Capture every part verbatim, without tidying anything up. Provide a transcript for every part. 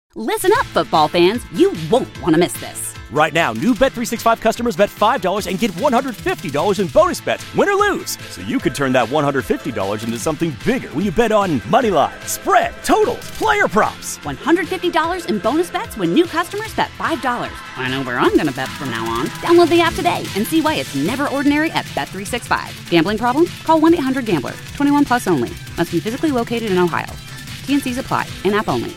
Listen up, football fans. You won't want to miss this. Right now, new Bet three sixty-five customers bet five dollars and get one hundred fifty dollars in bonus bets, win or lose. So you could turn that one hundred fifty dollars into something bigger when you bet on money line, spread, totals, player props. one hundred fifty dollars in bonus bets when new customers bet five dollars. I know where I'm going to bet from now on. Download the app today and see why it's never ordinary at Bet three sixty-five. Gambling problem? Call one eight hundred gambler. twenty-one plus only. Must be physically located in Ohio. T N Cs apply. In-app only.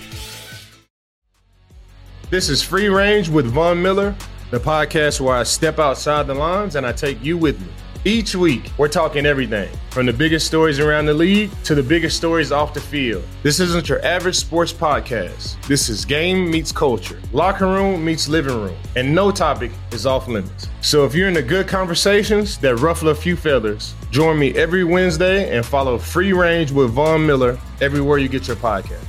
This is Free Range with Von Miller, the podcast where I step outside the lines and I take you with me. Each week, we're talking everything from the biggest stories around the league to the biggest stories off the field. This isn't your average sports podcast. This is game meets culture, locker room meets living room, and no topic is off limits. So if you're into good conversations that ruffle a few feathers, join me every Wednesday and follow Free Range with Von Miller everywhere you get your podcast.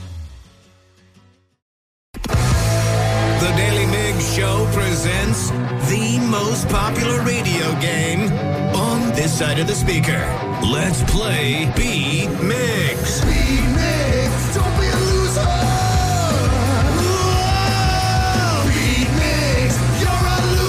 The Daily Migs Show presents the most popular radio game on this side of the speaker. Let's play Beat Migs. Beat Migs, don't be a loser. Whoa! Beat Migs, you're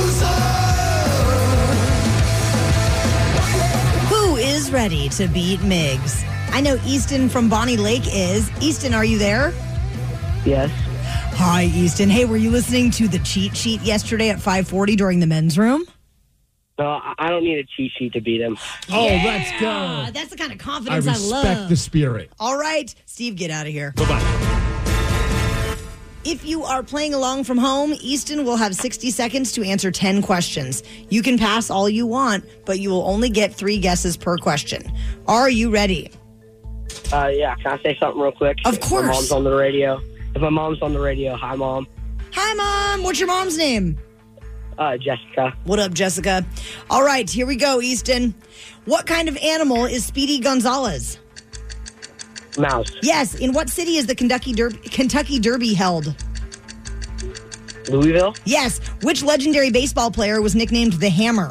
a loser. Who is ready to beat Migs? I know Easton from Bonnie Lake is. Easton, are you there? Yes. Hi, Easton. Hey, were you listening to the cheat sheet yesterday at five forty during the men's room? No, I don't need a cheat sheet to beat him. Oh, yeah, let's go. That's the kind of I confidence I, respect love. the spirit. All right, Steve, get out of here. Bye-bye. If you are playing along from home, Easton will have sixty seconds to answer ten questions. You can pass all you want, but you will only get three guesses per question. Are you ready? Uh, yeah, can I say something real quick? Of If course. My mom's on the radio. If my mom's on the radio, hi, Mom. Hi, Mom. What's your mom's name? Uh, Jessica. What up, Jessica? All right, here we go, Easton. What kind of animal is Speedy Gonzalez? Mouse. Yes. In what city is the Kentucky Derby, Kentucky Derby held? Louisville. Yes. Which legendary baseball player was nicknamed the Hammer?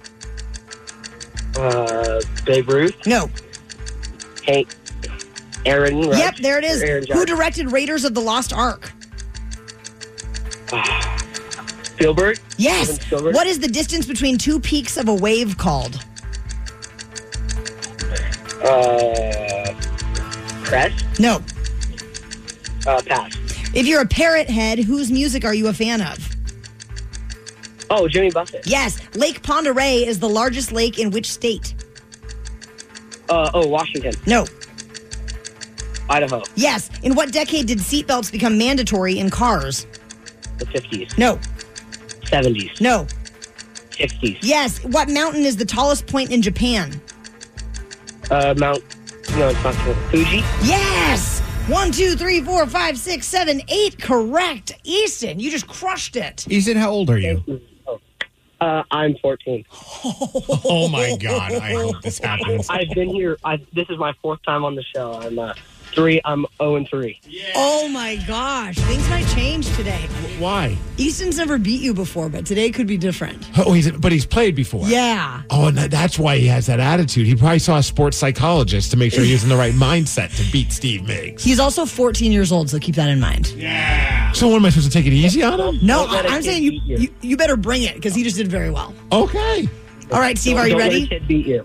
Uh, Babe Ruth. No. Hank. Aaron. Right? Yep, there it is. Aaron Who directed Raiders of the Lost Ark? Spielberg. Yes. Steven Spielberg. What is the distance between two peaks of a wave called? Uh, Crest. No. Uh, pass. If you're a parrot head, whose music are you a fan of? Oh, Jimmy Buffett. Yes. Lake Pend Oreille is the largest lake in which state? Uh, oh, Washington. No. Idaho. Yes. In what decade did seatbelts become mandatory in cars? The fifties. No. seventies. No. sixties. Yes. What mountain is the tallest point in Japan? Uh, Mount. No, it's not Fuji. Yes. One, two, three, four, five, six, seven, eight. Correct. Easton, you just crushed it. Easton, how old are you? Uh, I'm fourteen. Oh, my God. I hope this happens. I've been here. I, this is my fourth time on the show. I'm uh, three. I'm zero and three. Oh my gosh, things might change today. Why? Easton's never beat you before, but today could be different. Oh, he's but he's played before. Yeah. Oh, and that- that's why he has that attitude. He probably saw a sports psychologist to make sure he was in the right mindset to beat Steve Miggs. He's also fourteen years old, so keep that in mind. Yeah. So what, am I supposed to take it easy on him? No, Don't let a I'm kid saying you, beat you. you you better bring it because he just did very well. Okay. All right, Steve, Don't- are you don't let ready? a kid beat you.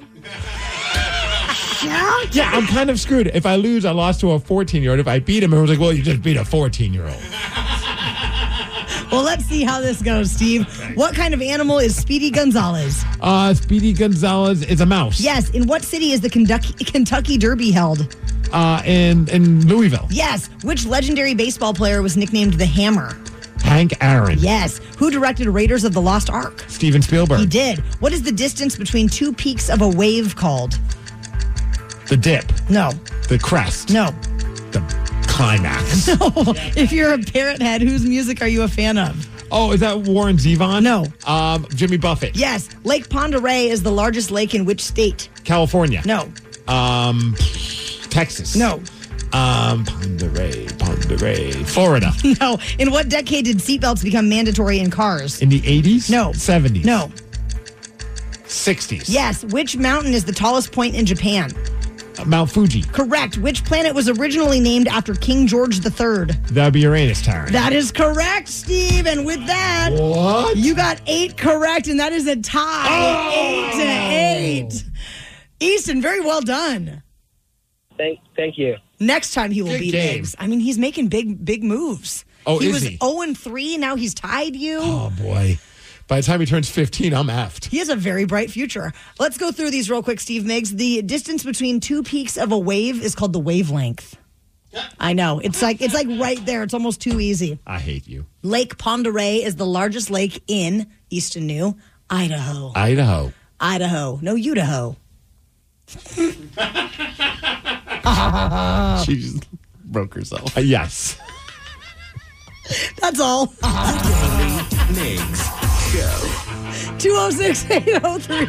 Yeah, I'm kind of screwed. If I lose, I lost to a fourteen-year-old. If I beat him, everyone's like, well, you just beat a fourteen-year-old. Well, let's see how this goes, Steve. What kind of animal is Speedy Gonzalez? Uh, Speedy Gonzalez is a mouse. Yes. In what city is the Kentucky, Kentucky Derby held? Uh, in, in Louisville. Yes. Which legendary baseball player was nicknamed the Hammer? Hank Aaron. Yes. Who directed Raiders of the Lost Ark? Steven Spielberg. He did. What is the distance between two peaks of a wave called? The dip. No. The crest. No. The climax. If you're a parrot head, whose music are you a fan of? Oh, is that Warren Zevon? No. Um, Jimmy Buffett. Yes. Lake Pend Oreille is the largest lake in which state? California. No. Um, Texas. No. Um, Pend Oreille, Pend Oreille, Florida. No. In what decade did seatbelts become mandatory in cars? In the eighties? No. seventies? No. sixties? Yes. Which mountain is the tallest point in Japan? Mount Fuji. Correct. Which planet was originally named after King George the Third? That would be Uranus, Taryn. That is correct, Steve. And with that, what? You got eight correct, and that is a tie. Oh! Eight to eight. Easton, very well done. Thank, thank you. Next time he will Good beat game. Miggs. I mean, he's making big, big moves. Oh, he is was he? oh and three. Now he's tied you. Oh, boy. By the time he turns fifteen, I'm effed. He has a very bright future. Let's go through these real quick, Steve Miggs. The distance between two peaks of a wave is called the wavelength. I know. It's like it's like right there. It's almost too easy. I hate you. Lake Pend Oreille is the largest lake in Easton New, Idaho. Idaho. Idaho. No, Idaho. She just broke herself. Uh, yes. That's all. Migs Show. two oh six, eight oh three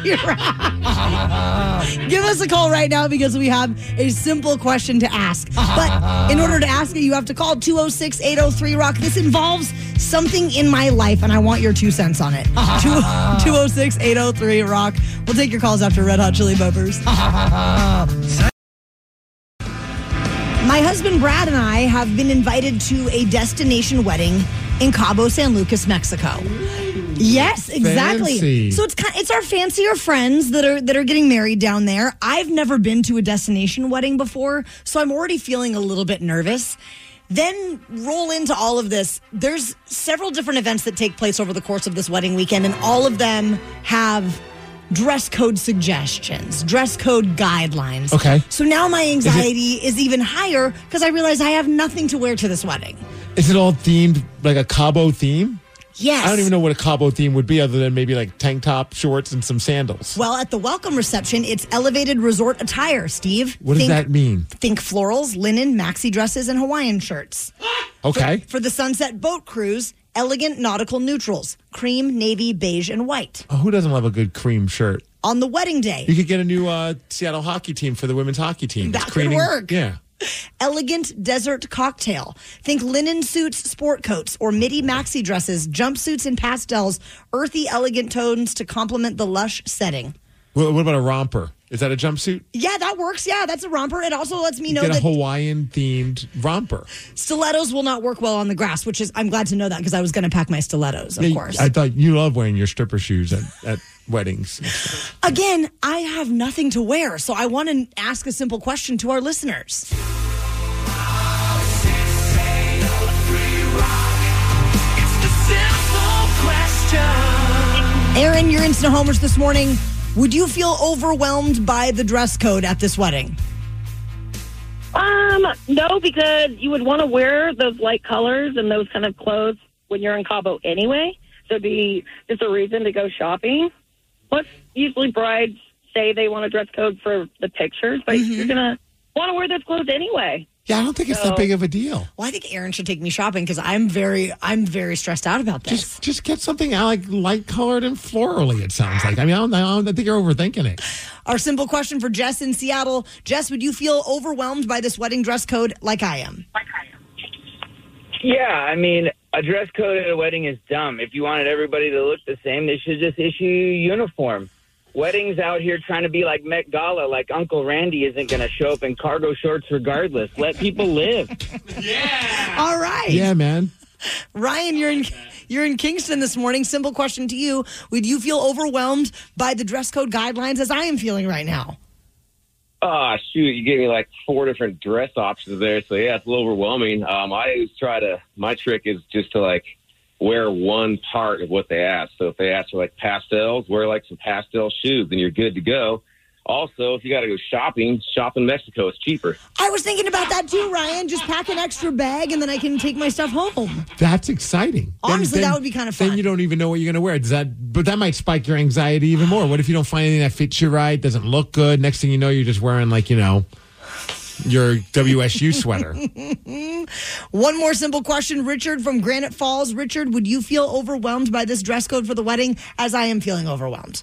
Give us a call right now because we have a simple question to ask. But in order to ask it, you have to call two oh six, eight oh three rock. This involves something in my life, and I want your two cents on it. two oh six, eight oh three rock. We'll take your calls after Red Hot Chili Peppers. My husband Brad and I have been invited to a destination wedding in Cabo San Lucas, Mexico. Yes, exactly. Fancy. So it's kind it's our fancier friends that are that are getting married down there. I've never been to a destination wedding before, so I'm already feeling a little bit nervous. Then roll into all of this. There's several different events that take place over the course of this wedding weekend, and all of them have dress code suggestions, dress code guidelines. Okay. So now my anxiety is, is even higher because I realize I have nothing to wear to this wedding. Is it all themed like a Cabo theme? Yes. I don't even know what a Cabo theme would be other than maybe like tank top, shorts, and some sandals. Well, at the welcome reception, it's elevated resort attire, Steve. What does think, that mean? Think florals, linen, maxi dresses, and Hawaiian shirts. Okay. For, for the sunset boat cruise, elegant nautical neutrals, cream, navy, beige, and white. Oh, who doesn't love a good cream shirt? On the wedding day, You could get a new uh, Seattle hockey team for the women's hockey team. That It's could creating- work. Yeah. elegant desert cocktail. Think linen suits, sport coats, or midi maxi dresses, jumpsuits and pastels, earthy, elegant tones to complement the lush setting. What, what about a romper? Is that a jumpsuit? Yeah, that works. Yeah, that's a romper. It also lets me You know get a that Hawaiian themed romper. stilettos will not work well on the grass, which is, I'm glad to know that because I was going to pack my stilettos, of Yeah, course. I thought you love wearing your stripper shoes at, at weddings. Again, I have nothing to wear, so I want to ask a simple question to our listeners. Aaron, you're instant homers this morning. Would you feel overwhelmed by the dress code at this wedding? Um, no, because you would want to wear those light colors and those kind of clothes when you're in Cabo anyway. So it'd be just a reason to go shopping. Plus, usually brides say they want a dress code for the pictures, but Mm-hmm. you're going to want to wear those clothes anyway. Yeah, I don't think it's So- that big of a deal. Well, I think Aaron should take me shopping because I'm very, I'm very stressed out about this. Just just get something uh, like light colored and florally, it sounds like. I mean, I, don't, I, don't, I think you're overthinking it. Our simple question for Jess in Seattle. Jess, would you feel overwhelmed by this wedding dress code like I am? Yeah, I mean, a dress code at a wedding is dumb. If you wanted everybody to look the same, they should just issue a uniform. Weddings out here trying to be like Met Gala, like Uncle Randy isn't going to show up in cargo shorts regardless. Let people live. All right. Yeah, man. Ryan, you're in you're in Kingston this morning. Simple question to you. Would you feel overwhelmed by the dress code guidelines as I am feeling right now? Oh, shoot, you gave me like four different dress options there. So, yeah, it's a little overwhelming. Um, I always try to, my trick is just to like wear one part of what they ask. So if they ask for like pastels, wear like some pastel shoes, then you're good to go. Also, if you got to go shopping, shop in Mexico. It's cheaper. I was thinking about that too, Ryan. Just pack an extra bag and then I can take my stuff home. That's exciting. Honestly, that would be kind of fun. Then you don't even know what you're going to wear. Does that? But that might spike your anxiety even more. What if you don't find anything that fits you right, doesn't look good? Next thing you know, you're just wearing like, you know, your W S U sweater. One more simple question. Richard from Granite Falls. Richard, would you feel overwhelmed by this dress code for the wedding as I am feeling overwhelmed?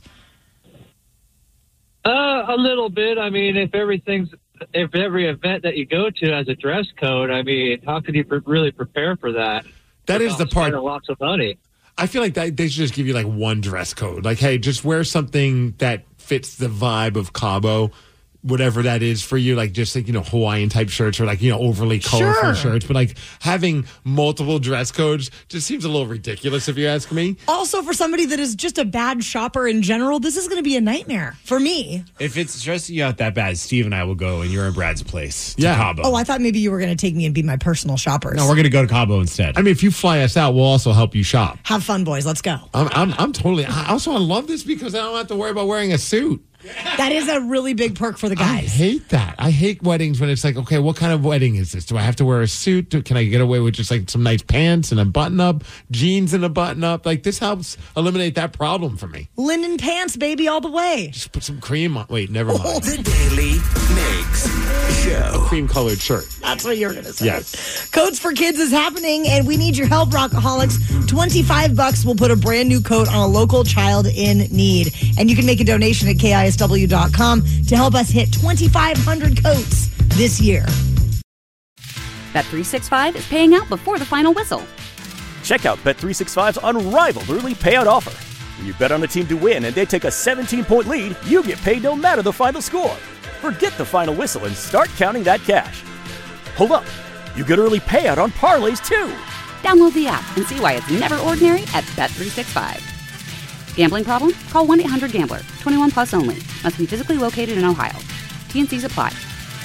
Uh, a little bit. I mean, if everything's, if every event that you go to has a dress code, I mean, how could you pre- really prepare for that? That is the part. Spending lots of money. I feel like that, they should just give you like one dress code. Like, hey, just wear something that fits the vibe of Cabo. whatever that is for you, like just like, you know, Hawaiian type shirts or like, you know, overly colorful Sure. shirts. But like having multiple dress codes just seems a little ridiculous if you ask me. Also, for somebody that is just a bad shopper in general, this is going to be a nightmare for me. If it's stressing you out that bad, Steve and I will go and you're in Brad's place to Yeah. Cabo. Oh, I thought maybe you were going to take me and be my personal shoppers. No, we're going to go to Cabo instead. I mean, if you fly us out, we'll also help you shop. Have fun, boys. Let's go. I'm, I'm, I'm totally. I also I love this because I don't have to worry about wearing a suit. That is a really big perk for the I guys. hate that. I hate weddings when it's like, okay, what kind of wedding is this? Do I have to wear a suit? Do, can I get away with just like some nice pants and a button up, jeans and a button up? Like this helps eliminate that problem for me. Linen pants, baby, all the way. Just put some cream on. Wait, never mind. The Daily Migs Show. Cream colored shirt. That's what you're going to say. Yes. Coats for Kids is happening, and we need your help, Rockaholics. twenty-five bucks will put a brand new coat on a local child in need. And you can make a donation at K I S W dot com to help us hit twenty-five hundred coats this year. Bet three sixty-five is paying out before the final whistle. Check out Bet three sixty-five's unrivaled early payout offer. When you bet on a team to win and they take a seventeen-point lead, you get paid no matter the final score. Forget the final whistle and start counting that cash. Hold up. You get early payout on parlays, too. Download the app and see why it's never ordinary at Bet three sixty-five. Gambling problem? Call one eight hundred gambler. twenty-one plus only. Must be physically located in Ohio. T N Cs apply.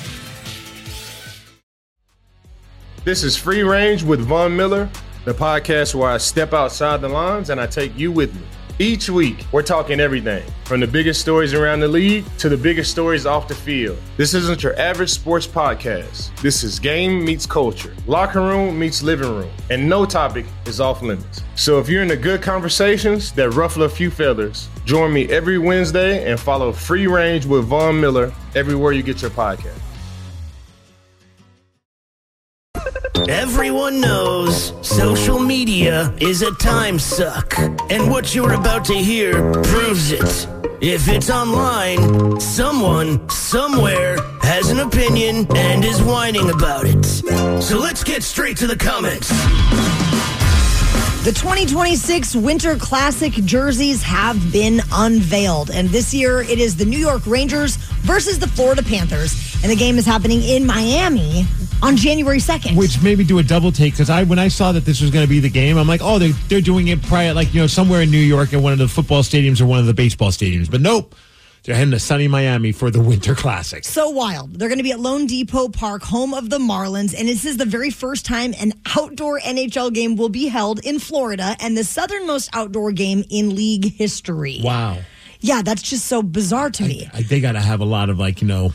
This is Free Range with Von Miller, the podcast where I step outside the lines and I take you with me. Each week, we're talking everything from the biggest stories around the league to the biggest stories off the field. This isn't your average sports podcast. This is game meets culture, locker room meets living room, and no topic is off limits. So if you're into good conversations that ruffle a few feathers, join me every Wednesday and follow Free Range with Von Miller everywhere you get your podcast. Everyone knows social media is a time suck, and what you're about to hear proves it. If it's online, someone, somewhere, has an opinion and is whining about it. So let's get straight to the comments. The twenty twenty-six Winter Classic jerseys have been unveiled, and this year it is the New York Rangers versus the Florida Panthers, and the game is happening in Miami on January second. Which made me do a double take because I, when I saw that this was going to be the game, I'm like, oh, they're, they're doing it prior, like, you know, somewhere in New York at one of the football stadiums or one of the baseball stadiums. But nope, they're heading to sunny Miami for the Winter Classic. So wild. They're going to be at Lone Depot Park, home of the Marlins, and this is the very first time an outdoor N H L game will be held in Florida and the southernmost outdoor game in league history. Wow. Yeah, that's just so bizarre to me. I, they got to have a lot of, like, you know,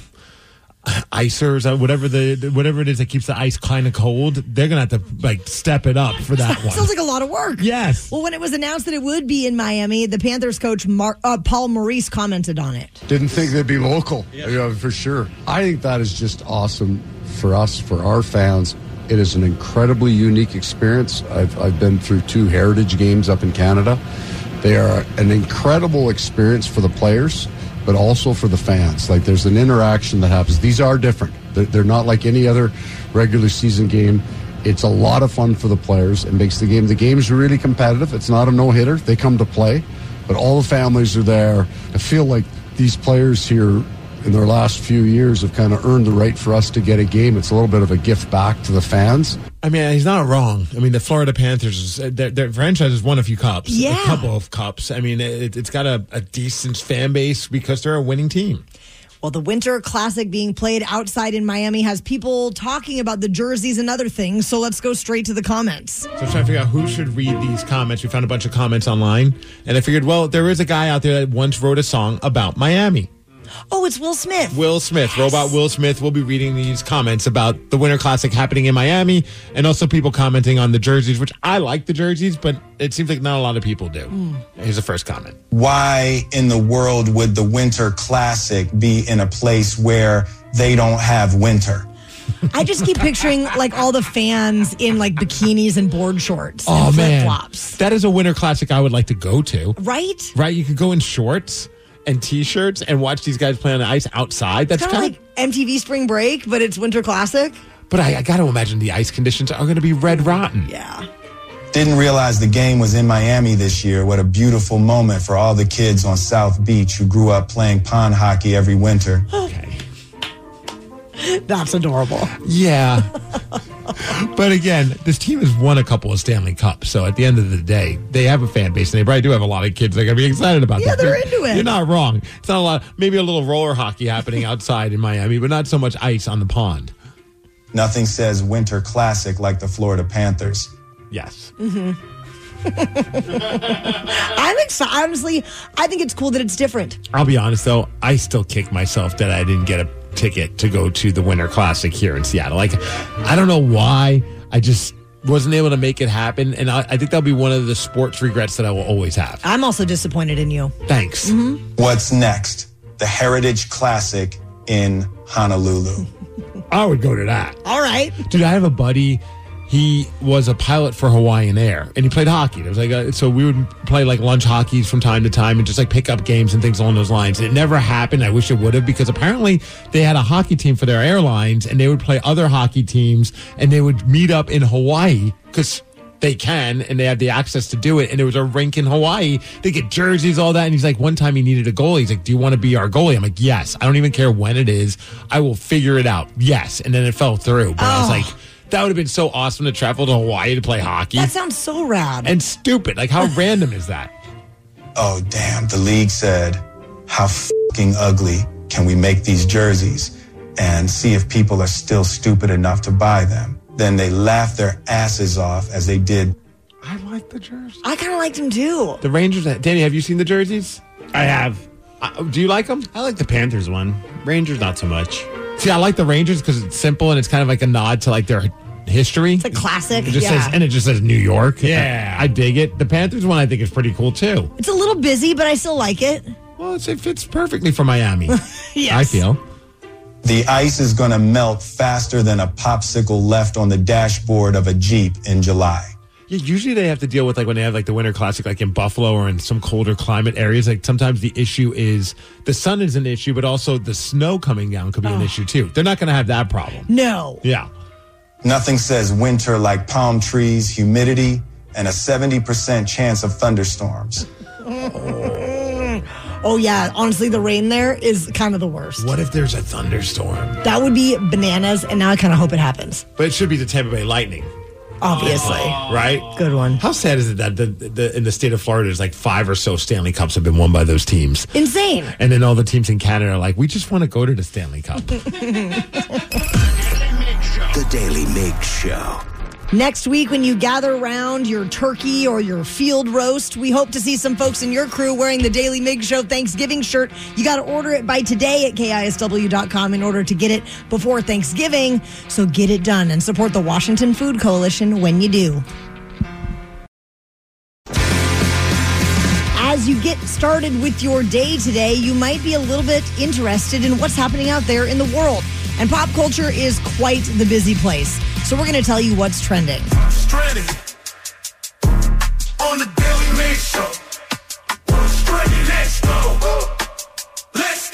icers, uh, whatever the whatever it is that keeps the ice kind of cold. They're gonna have to like step it up for that one. Sounds like a lot of work. Yes. Well, when it was announced that it would be in Miami, the Panthers coach Mar- uh, Paul Maurice commented on it. Didn't think they'd be local, yeah. Yeah, for sure. I think that is just awesome for us, for our fans. It is an incredibly unique experience. I've I've been through two Heritage games up in Canada. They are an incredible experience for the players, but also for the fans. Like, there's an interaction that happens. These are different. They're, they're not like any other regular season game. It's a lot of fun for the players. It makes the game, the game's really competitive. It's not a no-hitter. They come to play, but all the families are there. I feel like these players here in their last few years have kind of earned the right for us to get a game. It's a little bit of a gift back to the fans. I mean, he's not wrong. I mean, the Florida Panthers, their, their franchise has won a few cups, Yeah. a couple of cups. I mean, it, it's got a, a decent fan base because they're a winning team. Well, the Winter Classic being played outside in Miami has people talking about the jerseys and other things, so let's go straight to the comments. So I was trying to figure out who should read these comments. We found a bunch of comments online, and I figured, well, there is a guy out there that once wrote a song about Miami. Oh, it's Will Smith. Will Smith, yes. Robot Will Smith will be reading these comments about the Winter Classic happening in Miami, and also people commenting on the jerseys, which I like the jerseys, but it seems like not a lot of people do. Mm. Here's the first comment. Why in the world would the Winter Classic be in a place where they don't have winter? I just keep picturing like all the fans in like bikinis and board shorts oh, and man. flip-flops. That is a Winter Classic I would like to go to. Right? Right, you could go in shorts and T-shirts and watch these guys play on the ice outside. That's kind of like M T V Spring Break, but it's Winter Classic. But I, I got to imagine the ice conditions are going to be red rotten. Yeah. Didn't realize the game was in Miami this year. What a beautiful moment for all the kids on South Beach who grew up playing pond hockey every winter. Okay. That's adorable. Yeah. But again, this team has won a couple of Stanley Cups. So at the end of the day, they have a fan base, and they probably do have a lot of kids that are going to be excited about Yeah, that. they're into it. You're not wrong. It's not a lot. Maybe a little roller hockey happening outside in Miami, but not so much ice on the pond. Nothing says winter classic like the Florida Panthers. Yes. Mm-hmm. I'm excited. Honestly, I think it's cool that it's different. I'll be honest, though. I still kick myself that I didn't get a ticket to go to the Winter Classic here in Seattle. Like, I don't know why. I just wasn't able to make it happen. And I, I think that'll be one of the sports regrets that I will always have. I'm also disappointed in you. Thanks. Mm-hmm. What's next? The Heritage Classic in Honolulu. I would go to that. All right. Dude, I have a buddy. He was a pilot for Hawaiian Air, and he played hockey. It was like a, so we would play like lunch hockeys from time to time, and just like pick up games and things along those lines. And it never happened. I wish it would have, because apparently they had a hockey team for their airlines, and they would play other hockey teams, and they would meet up in Hawaii because they can, and they have the access to do it. And there was a rink in Hawaii. They get jerseys, all that. And he's like, one time he needed a goalie. He's like, do you want to be our goalie? I'm like, yes. I don't even care when it is. I will figure it out. Yes. And then it fell through. But Oh. I was like, that would have been so awesome to travel to Hawaii to play hockey. That sounds so rad. And stupid. Like, how random is that? Oh, damn. The league said, how fucking ugly can we make these jerseys and see if people are still stupid enough to buy them? Then they laughed their asses off as they did. I like the jerseys. I kind of liked him too. The Rangers. Danny, have you seen the jerseys? I have. Uh, do you like them? I like the Panthers one. Rangers, not so much. See, I like the Rangers because it's simple and it's kind of like a nod to like their history. It's a classic. It just yeah. says, and it just says New York. Yeah. I, I dig it. The Panthers one I think is pretty cool too. It's a little busy, but I still like it. Well, it's, it fits perfectly for Miami. Yes. I feel. The ice is going to melt faster than a popsicle left on the dashboard of a Jeep in July. Yeah, usually they have to deal with like when they have like the Winter Classic, like in Buffalo or in some colder climate areas. Like sometimes the issue is the sun is an issue, but also the snow coming down could be an Oh. issue too. They're not going to have that problem. No. Yeah. Nothing says winter like palm trees, humidity, and a seventy percent chance of thunderstorms. Oh, yeah. Honestly, the rain there is kind of the worst. What if there's a thunderstorm? That would be bananas, and now I kind of hope it happens. But it should be the Tampa Bay Lightning, Obviously. right? Good one. How sad is it that the, the, in the state of Florida, there's like five or so Stanley Cups have been won by those teams? Insane. And then all the teams in Canada are like, we just want to go to the Stanley Cup. The Daily Mig Show. Next week, when you gather around your turkey or your field roast, we hope to see some folks in your crew wearing the Daily Mig Show Thanksgiving shirt. You got to order it by today at K I S W dot com in order to get it before Thanksgiving. So get it done and support the Washington Food Coalition when you do. As you get started with your day today, you might be a little bit interested in what's happening out there in the world. And pop culture is quite the busy place. So we're going to tell you what's trending. What's trending on the Daily Mig Show? What's trending? Let's go. Let's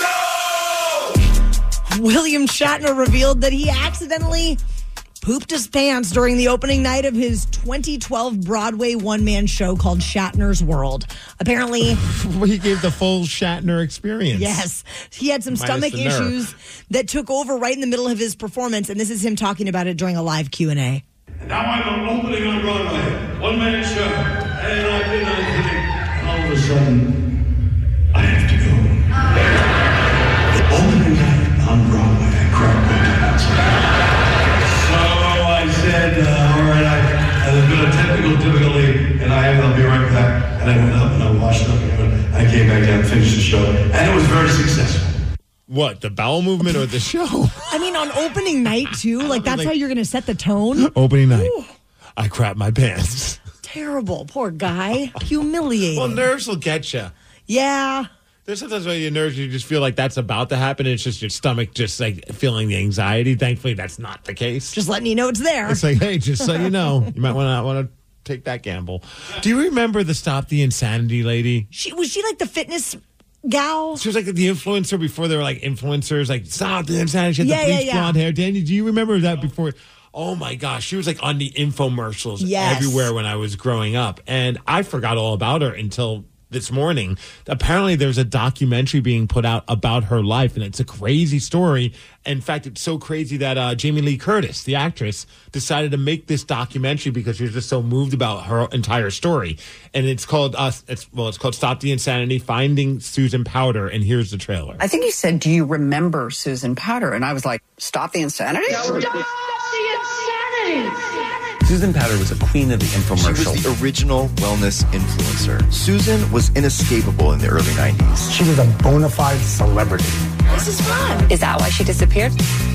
go. William Shatner revealed that he accidentally pooped his pants during the opening night of his twenty twelve Broadway one-man show called Shatner's World. Apparently, He gave the full Shatner experience. yes, he had some Minus stomach the nerve. issues that took over right in the middle of his performance, and this is him talking about it during a live Q and A. Now I'm opening on Broadway, one man show, and I've been opening. And all of a sudden, I have to go. The opening night on Broadway, I cracked my pants. So I said, uh, all right, I, I've been a technical difficulty, and I I'll be right back. And I went up and I washed up, and I came back down and finished the show, and it was very successful. What, the bowel movement or the show? I mean, on opening night, too, like that's how you're going to set the tone. Opening night. I crap my pants. Terrible. Poor guy. Humiliating. Well, nerves will get you. Yeah. There's sometimes when your nerves, you just feel like that's about to happen. And it's just your stomach just like feeling the anxiety. Thankfully, that's not the case. Just letting you know it's there. It's like, hey, just so you know, you might want to want to take that gamble. Do you remember the Stop the Insanity lady? She was she like the fitness gal? She was like the influencer before they were like influencers, like Stop the Insanity. She had Yeah, the yeah, bleach yeah. blonde hair. Danny, do you remember that before? Oh my gosh, she was like on the infomercials Yes. everywhere when I was growing up, and I forgot all about her until this morning. Apparently, there's a documentary being put out about her life, and it's a crazy story. In fact, it's so crazy that uh, Jamie Lee Curtis, the actress, decided to make this documentary because she was just so moved about her entire story. And it's called, uh, it's well, it's called Stop the Insanity, Finding Susan Powter, and here's the trailer. I think he said, "Do you remember Susan Powter?" And I was like, "Stop the insanity?" Stop the insanity! Susan Powter was a queen of the infomercial. She was the original wellness influencer. Susan was inescapable in the early nineties. She was a bona fide celebrity. This is fun. Is that why she disappeared?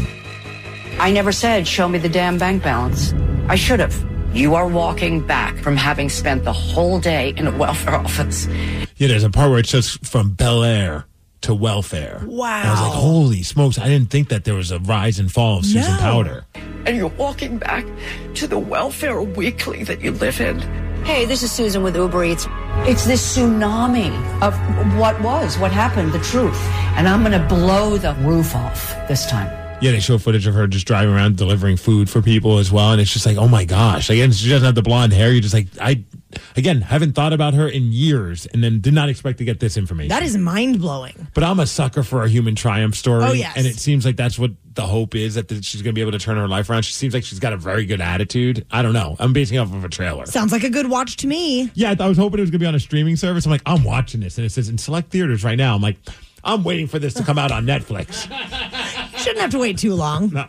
I never said, "Show me the damn bank balance." I should have. You are walking back from having spent the whole day in a welfare office. Yeah, there's a part where it says from Bel Air to welfare. Wow. And I was like, holy smokes, I didn't think that there was a rise and fall of Susan No. Powter. And you're walking back to the welfare weekly that you live in. Hey, this is Susan with Uber Eats. It's this tsunami of what was, what happened, the truth. And I'm going to blow the roof off this time. Yeah, they show footage of her just driving around delivering food for people as well. And it's just like, oh my gosh. Again, she doesn't have the blonde hair. You're just like, I, again, haven't thought about her in years and then did not expect to get this information. That is mind-blowing. But I'm a sucker for a human triumph story. Oh, yes. And it seems like that's what the hope is, that the, she's going to be able to turn her life around. She seems like she's got a very good attitude. I don't know. I'm basing it off of a trailer. Sounds like a good watch to me. Yeah, I was hoping it was going to be on a streaming service. I'm like, I'm watching this. And it says in select theaters right now. I'm like, I'm waiting for this to come out on Netflix. Shouldn't have to wait too long. No.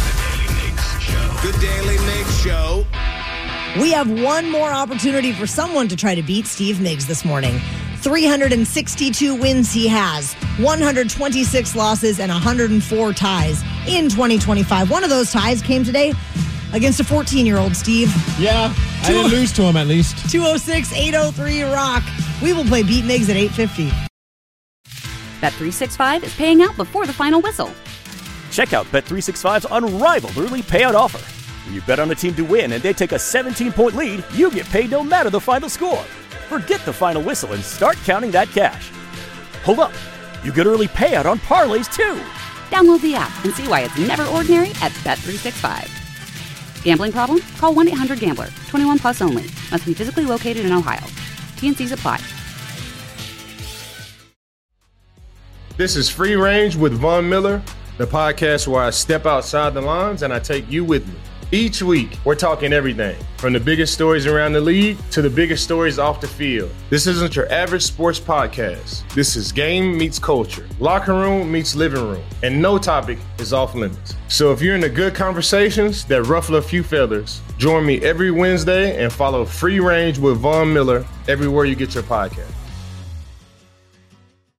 The Daily Mix Show. We have one more opportunity for someone to try to beat Steve Miggs this morning. three hundred sixty-two wins he has, one hundred twenty-six losses, and one hundred four ties in twenty twenty-five. One of those ties came today against a fourteen-year-old, Steve. Yeah, I didn't lose to him at least. two oh six, eight oh three, rock. We will play Beat Miggs at eight fifty. Bet three sixty-five is paying out before the final whistle. Check out Bet three sixty-five's unrivaled early payout offer. When you bet on a team to win and they take a seventeen-point lead, you get paid no matter the final score. Forget the final whistle and start counting that cash. Hold up. You get early payout on parlays, too. Download the app and see why it's never ordinary at Bet three sixty-five. Gambling problem? Call one eight hundred gambler. twenty-one plus only. Must be physically located in Ohio. T N Cs apply. This is Free Range with Von Miller, the podcast where I step outside the lines and I take you with me. Each week, we're talking everything from the biggest stories around the league to the biggest stories off the field. This isn't your average sports podcast. This is game meets culture, locker room meets living room, and no topic is off limits. So if you're into good conversations that ruffle a few feathers, join me every Wednesday and follow Free Range with Von Miller everywhere you get your podcast.